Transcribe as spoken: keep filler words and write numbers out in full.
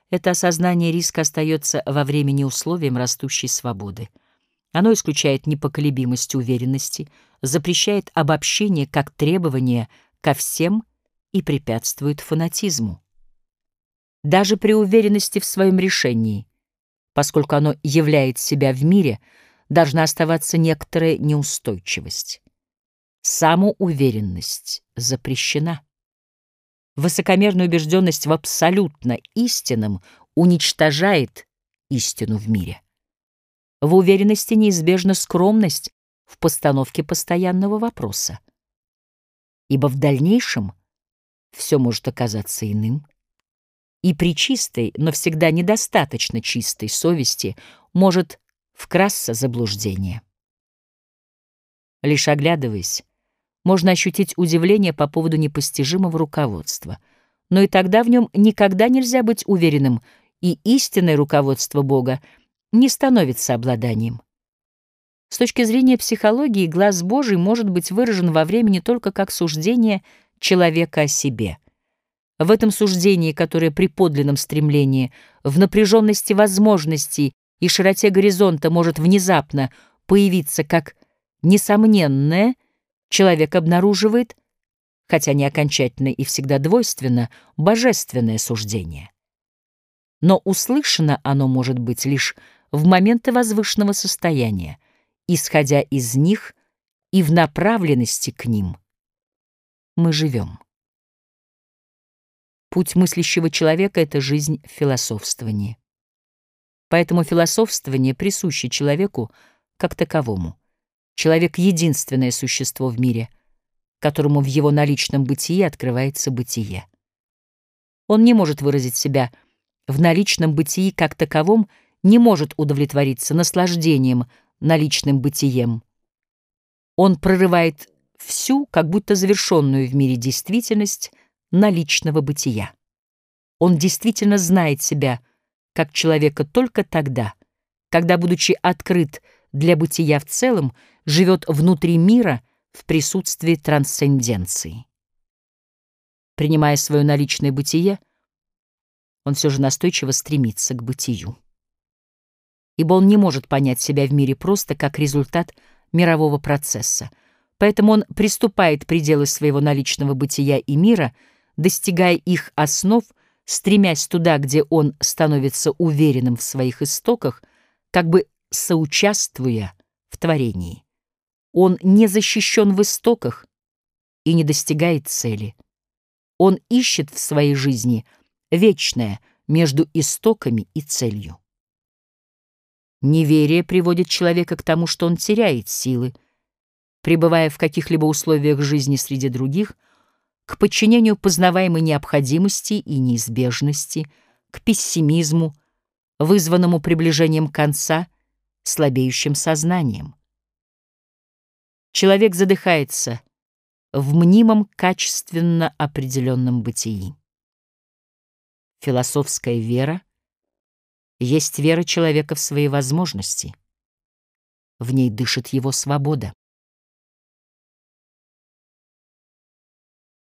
Это осознание риска остается во времени условием растущей свободы. Оно исключает непоколебимость уверенности, запрещает обобщение как требование ко всем и препятствует фанатизму. Даже при уверенности в своем решении, поскольку оно являет себя в мире, должна оставаться некоторая неустойчивость. Самоуверенность запрещена. Высокомерная убежденность в абсолютно истинном уничтожает истину в мире. В уверенности неизбежна скромность в постановке постоянного вопроса, ибо в дальнейшем все может оказаться иным, и при чистой, но всегда недостаточно чистой совести может вкрасться заблуждение. Лишь оглядываясь, можно ощутить удивление по поводу непостижимого руководства, но и тогда в нем никогда нельзя быть уверенным, и истинное руководство Бога не становится обладанием. С точки зрения психологии, глаз Божий может быть выражен во времени только как суждение человека о себе. В этом суждении, которое при подлинном стремлении, в напряженности возможностей и широте горизонта может внезапно появиться как несомненное, человек обнаруживает, хотя не окончательно и всегда двойственно, божественное суждение. Но услышано оно может быть лишь в моменты возвышенного состояния, исходя из них и в направленности к ним. Мы живем. Путь мыслящего человека — это жизнь в философствовании. Поэтому философствование присуще человеку как таковому. Человек — единственное существо в мире, которому в его наличном бытии открывается бытие. Он не может выразить себя в наличном бытии как таковом, не может удовлетвориться наслаждением наличным бытием. Он прорывает всю, как будто завершенную в мире действительность наличного бытия. Он действительно знает себя как человека только тогда, когда, будучи открыт для бытия в целом, живет внутри мира в присутствии трансценденции. Принимая свое наличное бытие, он все же настойчиво стремится к бытию. Ибо он не может понять себя в мире просто как результат мирового процесса, поэтому он приступает пределы своего наличного бытия и мира, достигая их основ, стремясь туда, где он становится уверенным в своих истоках, как бы соучаствуя в творении. Он не защищен в истоках и не достигает цели. Он ищет в своей жизни вечное между истоками и целью. Неверие приводит человека к тому, что он теряет силы, пребывая в каких-либо условиях жизни среди других, к подчинению познаваемой необходимости и неизбежности, к пессимизму, вызванному приближением конца, слабеющим сознанием. Человек задыхается в мнимом качественно определенном бытии. Философская вера есть вера человека в свои возможности. В ней дышит его свобода.